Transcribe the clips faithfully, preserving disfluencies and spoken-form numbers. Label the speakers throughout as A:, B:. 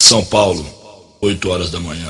A: São Paulo, oito horas da manhã.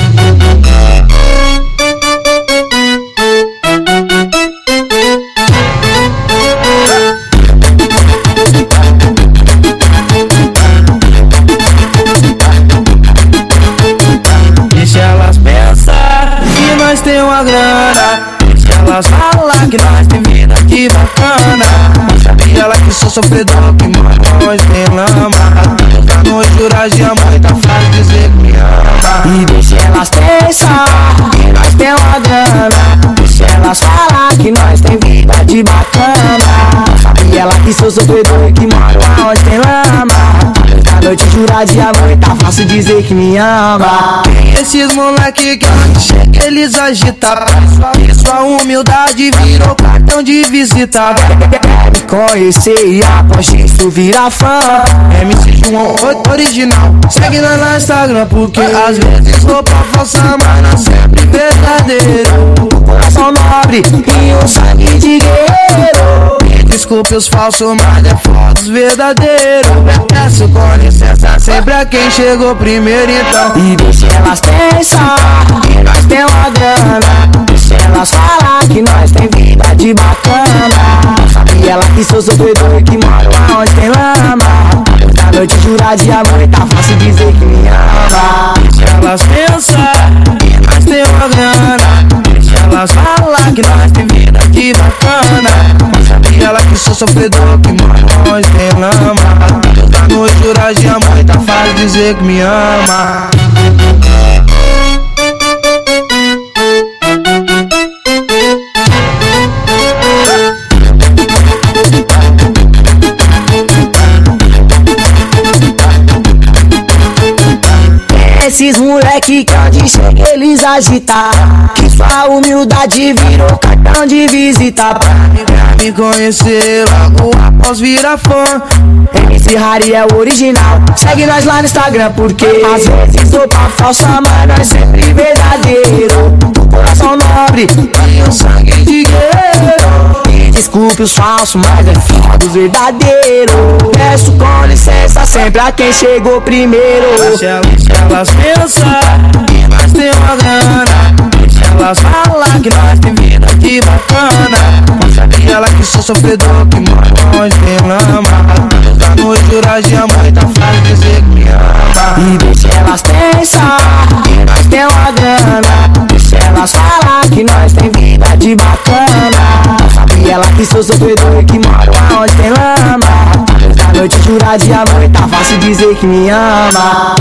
B: Deixa elas pensar que nós tem uma grana. Deixa elas falar que nós tem vida que bacana. Sabe ela que sou sofredor, que mora longe tem lama. Da noite jurar de amor, tá fácil dizer que me ama.
C: E deixa elas pensar que nós tem uma grana. Deixa elas falar que nós tem vida de bacana. Sabe ela que sou sofredor, que mora onde tem lama. Da noite jurar de amor, tá fácil dizer que me ama.
B: Esses moleque que onde chega eles agitam. Sua humildade virou cartão de visita.
C: Me conhecer e após isso virar fã.
B: M C João original, segue nós no Instagram, porque às vezes roupa falsa, mas não sempre verdadeiro.
C: Coração nobre e um sangue de guerreiro.
B: Desculpe os falsos, mas é fotos verdadeiros. Peço com licença sempre a quem chegou primeiro, então.
C: E deixa elas pensar que nós tem uma grana. Deixa elas falar que nós tem vida de bacana. Sabe ela que sou sofredor, que mora onde tem lama. Da noite jurar de amor, tá fácil dizer que me ama.
B: Deixa elas pensar que nós tem uma grana. Deixa elas falar que nós tem vida de bacana. Sabe ela que sou sofredor, que mora onde tem lama. Da noite jurar de amor, tá fácil dizer que me ama.
C: Esses moleque que onde chega eles agitam. Que sua humildade virou cartão de visita.
B: Pra me conhecer logo após virar fã.
C: M C Harry é o original, segue nós lá no Instagram, porque às vezes roupa falsa, mas nós sempre verdadeiro. Coração nobre
B: e um sangue de guerreiro.
C: E desculpe os falsos, mas é foda os verdadeiros. Peço com licença sempre a quem chegou primeiro.
B: Deixa elas pensar que nós tem uma grana. Deixa elas falar que nós tem vida de bacana. Sabe ela que sou sofredor, que mora onde tem lama. Da noite jurar de amor, tá fácil dizer que me ama.
C: E deixa elas pensar que nós tem uma grana. Deixa elas falar que nós tem vida de bacana. Sabe ela que sou sofredor, que mora onde tem lama. Da noite jurar de amor, tá fácil dizer que me ama.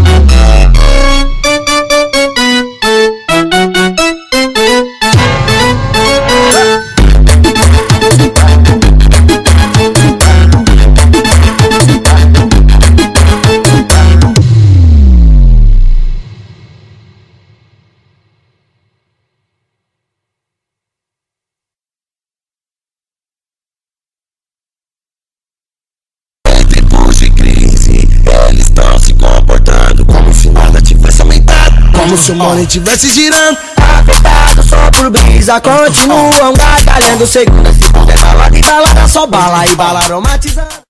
D: Eles estão se comportando como se nada tivesse aumentado, como se o money tivesse girando.
C: Afetado só por brisa, continuam gargalhando. Segunda, segunda, é balada e balada, só bala e bala aromatizando.